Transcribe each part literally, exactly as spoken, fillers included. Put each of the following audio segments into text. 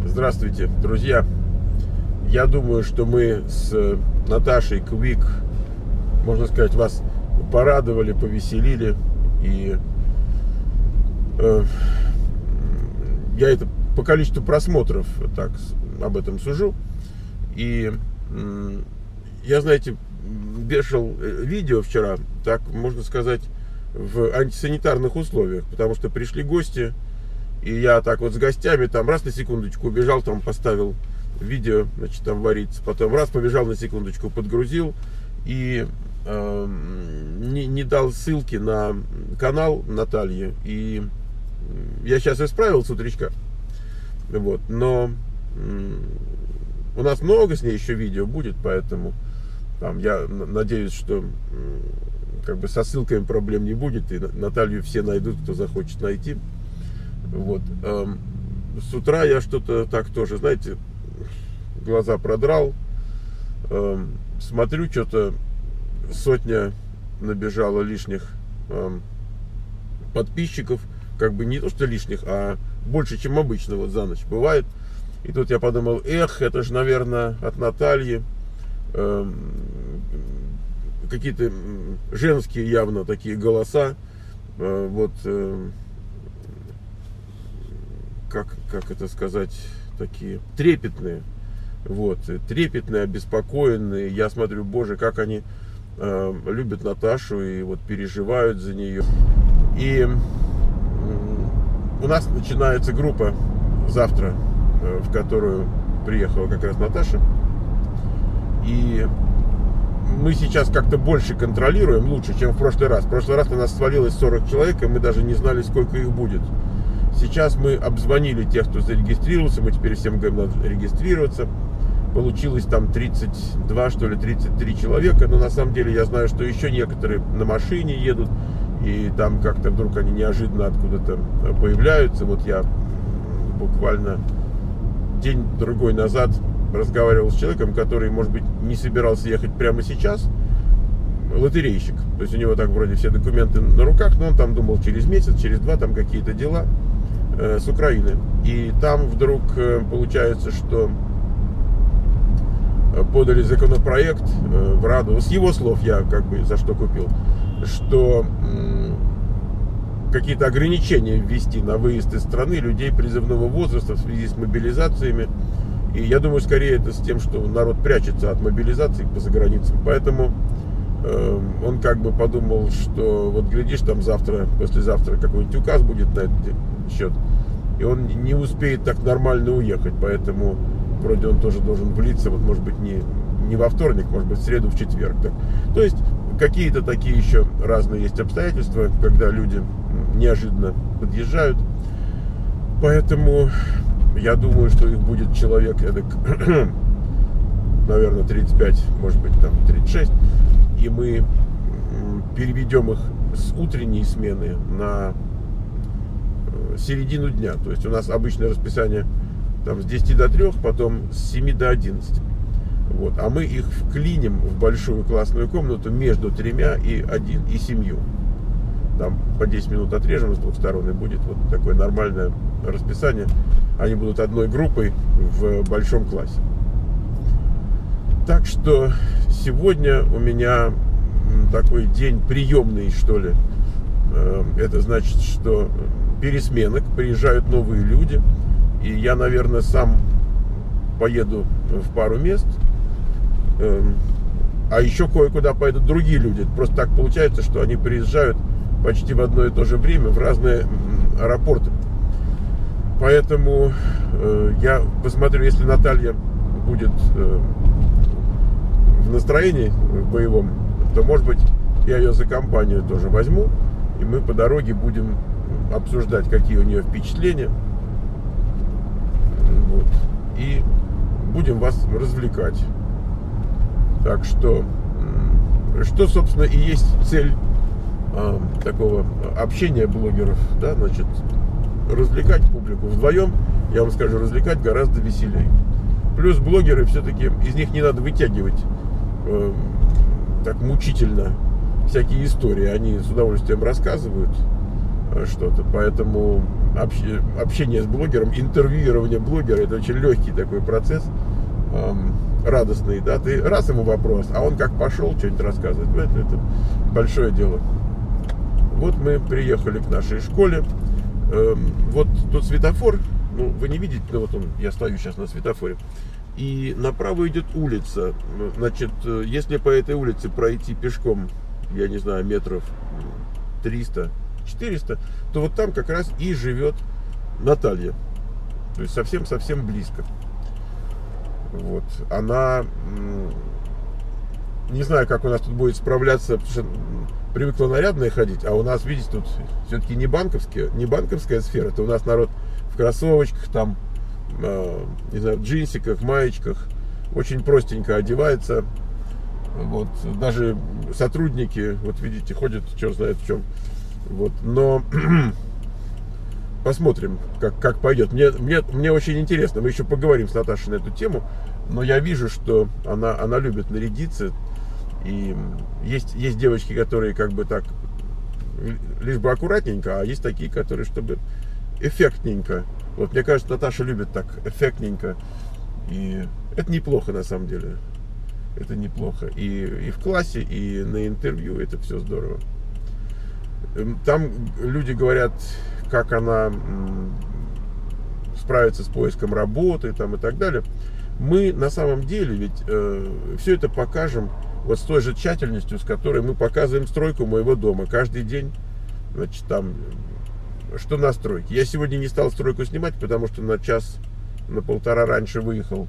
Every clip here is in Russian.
Здравствуйте, друзья. Я думаю, что мы с Наташей Квик, можно сказать, вас порадовали, повеселили. И э, я это по количеству просмотров так об этом сужу. И э, я, знаете, вешал видео вчера, так можно сказать, в антисанитарных условиях, потому что пришли гости. И я так вот с гостями, там раз на секундочку убежал, там поставил видео, значит, там варится, потом раз побежал на секундочку, подгрузил и э, не, не дал ссылки на канал Натальи. И я сейчас исправил с утречка, вот, но э, у нас много с ней еще видео будет, поэтому там я надеюсь, что э, как бы со ссылками проблем не будет, и Наталью все найдут, кто захочет найти. Вот. С утра я что-то так тоже, знаете, глаза продрал, смотрю, что-то сотня набежала лишних подписчиков, как бы не то что лишних, а больше, чем обычно вот за ночь бывает. И тут я подумал, эх, это же, наверное, от Натальи, какие-то женские явно такие голоса, вот. Как, как это сказать, такие трепетные, вот, трепетные, обеспокоенные. Я смотрю, боже, как они э, любят Наташу и вот переживают за нее. И э, у нас начинается группа завтра, э, в которую приехала как раз Наташа. И мы сейчас как-то больше контролируем, лучше, чем в прошлый раз. В прошлый раз на нас свалилось сорок человек, и мы даже не знали, сколько их будет. Сейчас мы обзвонили тех, кто зарегистрировался, мы теперь всем говорим, надо регистрироваться. Получилось там тридцать два, что ли, тридцать три человека, но на самом деле я знаю, что еще некоторые на машине едут, и там как-то вдруг они неожиданно откуда-то появляются. Вот я буквально день-другой назад разговаривал с человеком, который, может быть, не собирался ехать прямо сейчас, лотерейщик. То есть у него так вроде все документы на руках, но он там думал через месяц, через два, там какие-то дела э, с Украины. И там вдруг э, получается, что подали законопроект э, в Раду, с его слов я как бы за что купил, что э, какие-то ограничения ввести на выезд из страны людей призывного возраста в связи с мобилизациями. И я думаю, скорее это с тем, что народ прячется от мобилизации по заграницам. Поэтому он как бы подумал, что вот глядишь, там завтра, послезавтра какой-нибудь указ будет на этот счет, и он не успеет так нормально уехать, поэтому вроде он тоже должен влиться, вот может быть не, не во вторник, может быть в среду, в четверг. Так. То есть какие-то такие еще разные есть обстоятельства, когда люди неожиданно подъезжают, поэтому я думаю, что их будет человек, эдак, наверное, тридцать пять, может быть там тридцать шесть. И мы переведем их с утренней смены на середину дня. То есть у нас обычное расписание там с десяти до трёх, потом с семи до одиннадцати. Вот. А мы их вклиним в большую классную комнату между тремя и, один, и семью. Там по десять минут отрежем с двух сторон, и будет вот такое нормальное расписание. Они будут одной группой в большом классе. Так что сегодня у меня такой день приемный, что ли. Это значит, что пересменок, приезжают новые люди. И я, наверное, сам поеду в пару мест. А еще кое-куда поедут другие люди. Просто так получается, что они приезжают почти в одно и то же время в разные аэропорты. Поэтому я посмотрю, если Наталья будет в настроении боевом, то, может быть, я ее за компанию тоже возьму, и мы по дороге будем обсуждать, какие у нее впечатления, вот, и будем вас развлекать. Так что, что, собственно, и есть цель а, такого общения блогеров, да, значит, развлекать публику. Вдвоем, я вам скажу, развлекать гораздо веселее. Плюс блогеры, все-таки из них не надо вытягивать э, так мучительно всякие истории. Они с удовольствием рассказывают. что-то. Поэтому общ- общение с блогером, интервьюирование блогера — это очень легкий такой процесс, эм, радостный, да, ты раз ему вопрос, а он как пошел что-нибудь рассказывать, это, это большое дело. Вот мы приехали к нашей школе, эм, вот тут светофор, ну, вы не видите, но вот он, я стою сейчас на светофоре, и направо идет улица, значит, если по этой улице пройти пешком, я не знаю, метров триста четыреста, то вот там как раз и живет Наталья, то есть совсем-совсем близко. Вот, она, не знаю, как у нас тут будет справляться, потому что привыкла нарядная ходить, а у нас, видите, тут все-таки не банковские, не банковская сфера, это у нас народ в кроссовочках, там, э, не знаю, в джинсиках, маечках, очень простенько одевается. Вот, даже сотрудники, вот видите, ходят, черт знает в чем. Вот, но посмотрим, как, как пойдет. Мне, мне, мне очень интересно, мы еще поговорим с Наташей на эту тему, но я вижу, что она, она любит нарядиться. И есть, есть девочки, которые как бы так, лишь бы аккуратненько, а есть такие, которые, чтобы эффектненько. Вот мне кажется, Наташа любит так эффектненько. И это неплохо на самом деле. Это неплохо. И, и в классе, и на интервью это все здорово. Там люди говорят, как она справится с поиском работы там, и так далее. Мы на самом деле ведь э, все это покажем вот с той же тщательностью, с которой мы показываем стройку моего дома каждый день. Значит, там, что на стройке. Я сегодня не стал стройку снимать, потому что на час, на полтора раньше выехал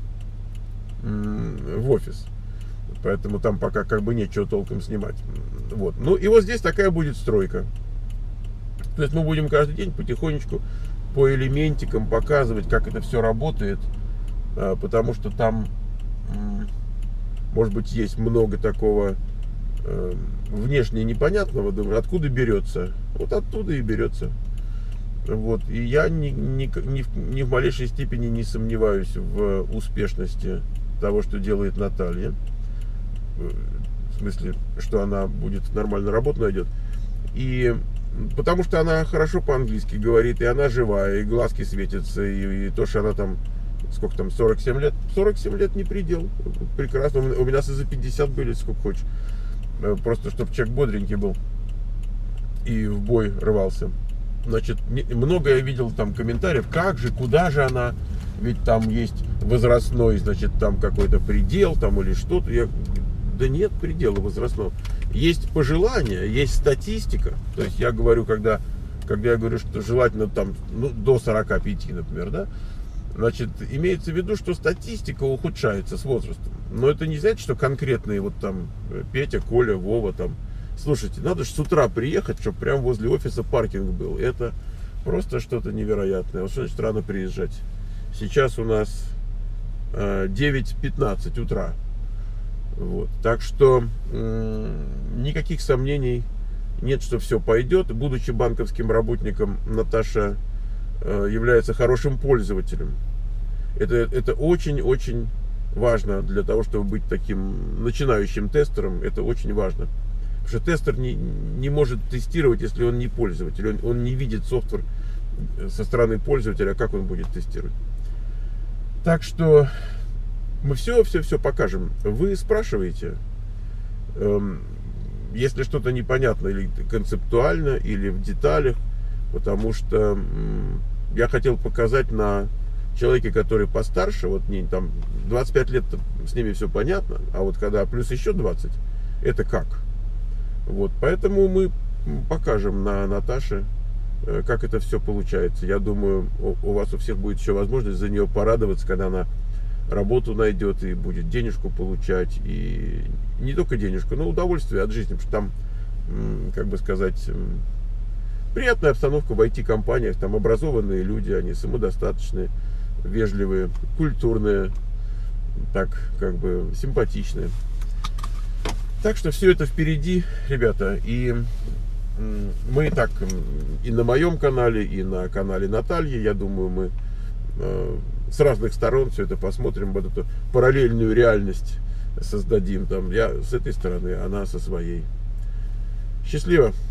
в офис. Поэтому там пока как бы нечего толком снимать. Вот. Ну и вот здесь такая будет стройка. То есть мы будем каждый день потихонечку по элементикам показывать, как это все работает. Потому что там, может быть, есть много такого внешне непонятного. Думаю, откуда берется? Вот оттуда и берется. Вот. И я ни, ни, ни, в, ни в малейшей степени не сомневаюсь в успешности того, что делает Наталья. В смысле, что она будет нормально работу найдет. И потому что она хорошо по-английски говорит, и она живая, и глазки светятся, и, и то, что она там, сколько там, сорок семь лет, сорок семь лет не предел, прекрасно, у меня за пятьдесят были, сколько хочешь, просто чтобы человек бодренький был и в бой рвался. Значит, много я видел там комментариев, как же, куда же она, ведь там есть возрастной, значит, там какой-то предел, там или что-то. Я, да нет предела возрастного. Есть пожелания, есть статистика. То есть я говорю, когда, когда я говорю, что желательно там, ну, до сорока пяти, например, да, значит, имеется в виду, что статистика ухудшается с возрастом. Но это не значит, что конкретные вот там Петя, Коля, Вова там. Слушайте, надо же с утра приехать, чтобы прямо возле офиса паркинг был. Это просто что-то невероятное. Вот что значит рано приезжать? Сейчас у нас э, девять пятнадцать утра. Вот. Так что э, никаких сомнений нет, что все пойдет. Будучи банковским работником, Наташа э, является хорошим пользователем. Это, это очень-очень важно для того, чтобы быть таким начинающим тестером. Это очень важно. Потому что тестер не, не может тестировать, если он не пользователь. Он, он не видит софтвер со стороны пользователя, как он будет тестировать. Так что мы все-все-все покажем. Вы спрашиваете, эм, если что-то непонятно или концептуально, или в деталях, потому что эм, я хотел показать на человеке, который постарше, вот не, там двадцать пять лет с ними все понятно, а вот когда плюс еще двадцать, это как? Вот, поэтому мы покажем на Наташе, как это все получается. Я думаю, у вас у всех будет еще возможность за нее порадоваться, когда она работу найдет и будет денежку получать. И не только денежку, но удовольствие от жизни. Потому что там, как бы сказать, приятная обстановка в ай ти-компаниях. Там образованные люди, они самодостаточные, вежливые, культурные, так как бы симпатичные. Так что все это впереди, ребята, и мы и так и на моем канале, и на канале Натальи, я думаю, мы с разных сторон все это посмотрим, вот эту параллельную реальность создадим, там, я с этой стороны, она со своей. Счастливо!